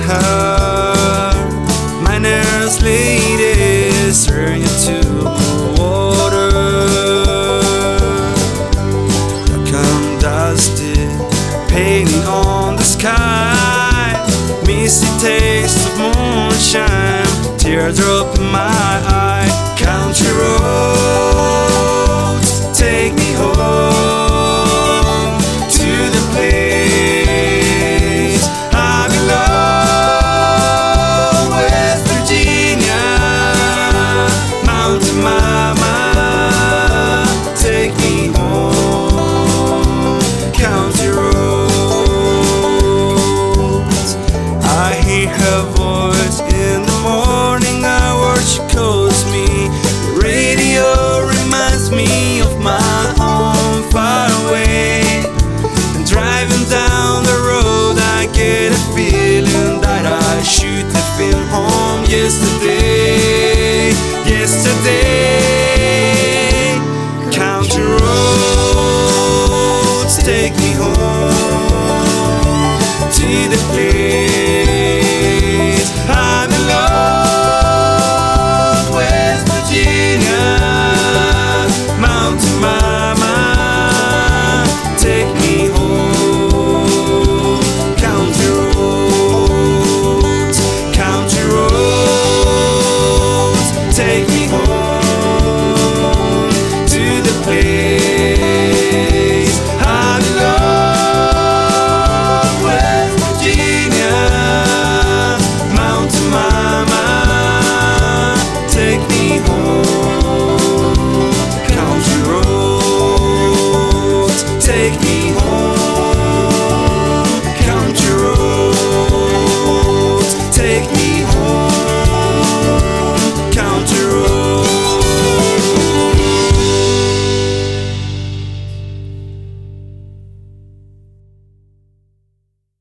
her. My nurse lady staring into blue water. Dark and dusty, painting on the sky. Misty taste of moonshine, teardrop in my eye. Country roads, take me home to the place I belong. West Virginia, Mountain Mama, take me home. Country roads, I hear her voice in the morning hours. She calls me. The radio reminds me of my home far away. And driving down the road, I get a feeling that I should have been home yesterday.